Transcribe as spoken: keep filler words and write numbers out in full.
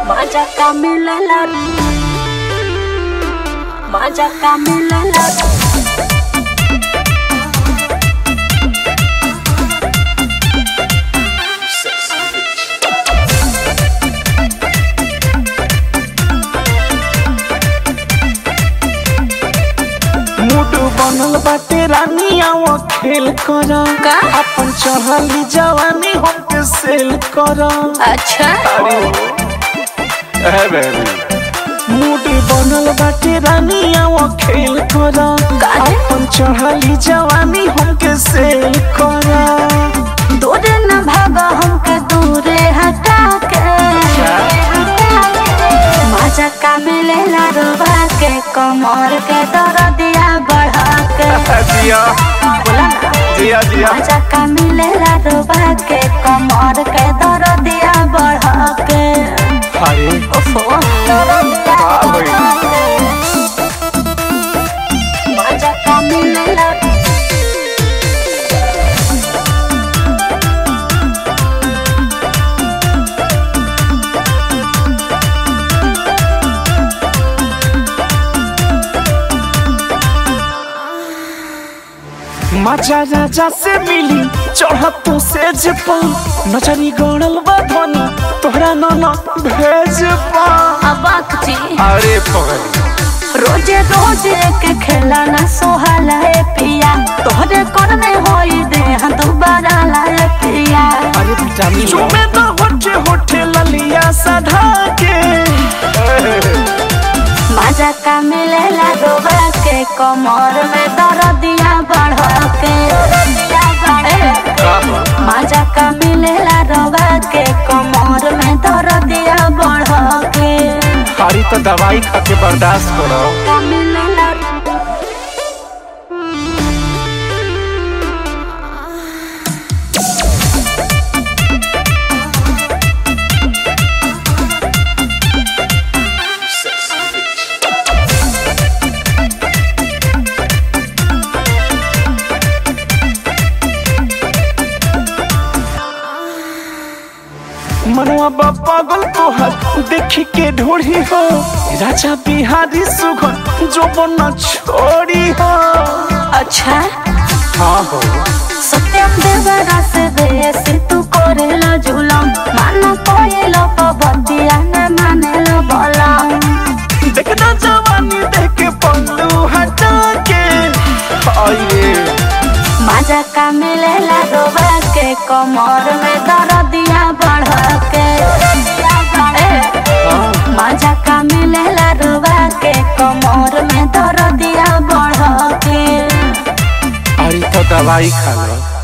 माझा कामिलेला माझा कामिलेला मूड बनल बाटे रानी आओ खेल कर का? अपन चढ़ली जवानी हमके सेल कर। अच्छा मूड बनल बाटे रानी आओ खेल कर अपन चढ़ली जवानी हमके सेल कर। दूर न भागा हमके दूरे हटा के माझा कामिलेला रोबा के कमर के दर्दिया बढ़ा के जिया जिया जिया माझा कामिलेला रोबा के कमर के दर्दिया बढ़ा के अरे ओफो दर्दिया बढ़ा के माझा कामिलेला मजा राजा से मिली चढ़त तो सेज पा नचनी गड़ल बा धनी तोहरा नाना भेज पा। अबाक जी अरे पगली रोजे रोजे के खेला ना सोहला है पिया तोहरे कोन में होई दे हम दोबारा लाए पिया। अरे विटामिन चुमे तो होठे होठे ललिया सधा के माझा कामिलेला रोबा के कमर में दर्दिया बढ़ा के माझा कामिलेला रोबा के कमर में दर्दिया बढ़ा के हरी तो दवाई खा के बर्दाश्त करो। कामिलेला मनवा बा पागल तोहर देखी के ढोड़ी हो राजा बिहारी सुघन जो बना छोड़ी हो। अच्छा हाँ हो सत्यम देवरा से बेसी तू करेला जुलम माना कोयलो पबतिया न मानेलो बलम देखना जवानी देख के पल्लू हटा के आइए माझा कामिलेला रोबा के कमर में दर्दिया बढ़ा के माझा कामिलेला रोबा के कमर में दर्दिया बढ़ा के अरे तो दवाई खा लो।